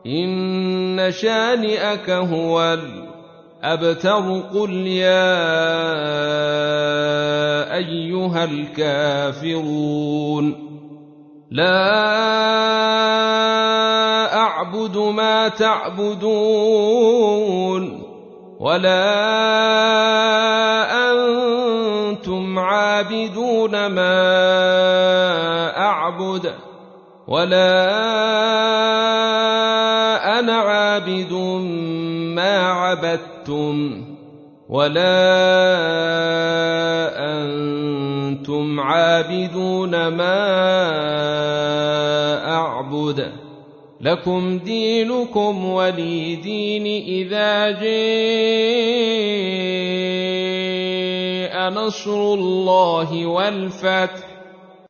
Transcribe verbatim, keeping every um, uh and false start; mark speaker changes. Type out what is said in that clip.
Speaker 1: إن شانئك هو الأبتر. قل يا أيها الكافرون لا أعبد ما تعبدون ولا أنتم عابدون ما أعبد ولا أنا عابد ما عبدتم ولا أنتم عابدون ما أعبد لكم دينكم ولي دين. إذا جاء نصر الله والفتح